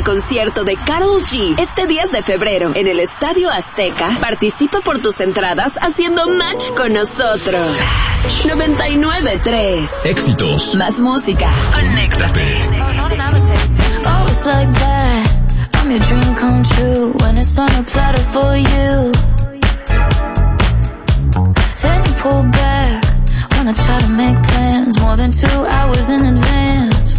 al concierto de Karol G este 10 de febrero en el Estadio Azteca. Participa por tus entradas haciendo match con nosotros. 99.3 Éxitos. Más música. Conéctate. Oh, it's like that. I'm your dream come true when it's on a platter for you. Then you pull back when I try to make plans more than 2 hours in advance.